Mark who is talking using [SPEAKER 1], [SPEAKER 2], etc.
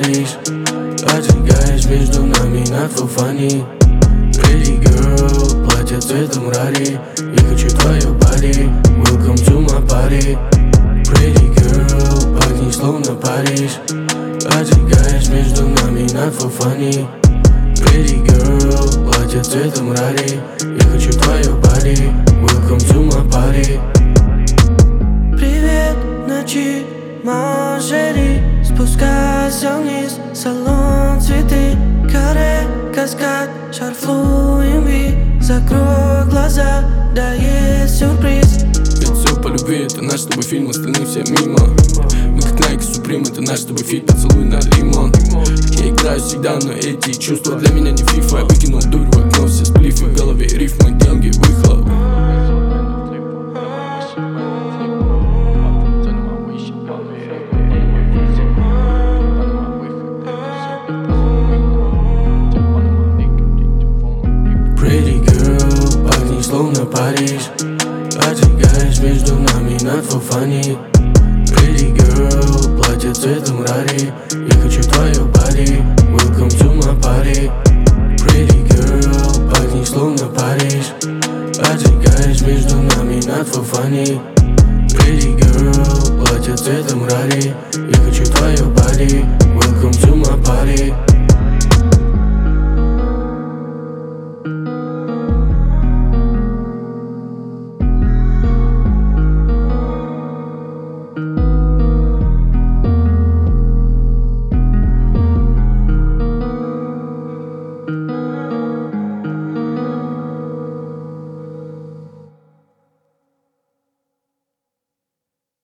[SPEAKER 1] Париж. Отжигаешь между нами not for funny. Pretty girl, платье цветом рари. Я хочу твое body, welcome to my party. Pretty girl, пахнешь словно Париж. Отжигаешь между нами not for funny. Pretty girl, платье цветом рари. Я хочу твое body, welcome to my party.
[SPEAKER 2] Привет, ночи, Моншери. Спускайся вниз, салон цветы, каре, каскад, шарфлуем ви. Закрой глаза, да есть сюрприз.
[SPEAKER 1] Ведь все по любви, это наш с тобой фильм, остальные все мимо. Мы как Nike Supreme, это наш с тобой фит, поцелуй на лимон. Я играю всегда, но эти чувства для меня не FIFA. Я выкинул дурь в окно, все сплифы, в голове рифмы, деньги, выхлоп. Pretty girl, пахнешь словно Париж. Отжигаешь между нами not for funny. Pretty girl, платье цветом рари. Я хочу твое body, welcome to my party. Pretty girl, пахнешь словно Париж. Отжигаешь между нами not for funny. Pretty girl, платье цветом рари. Я хочу твое body.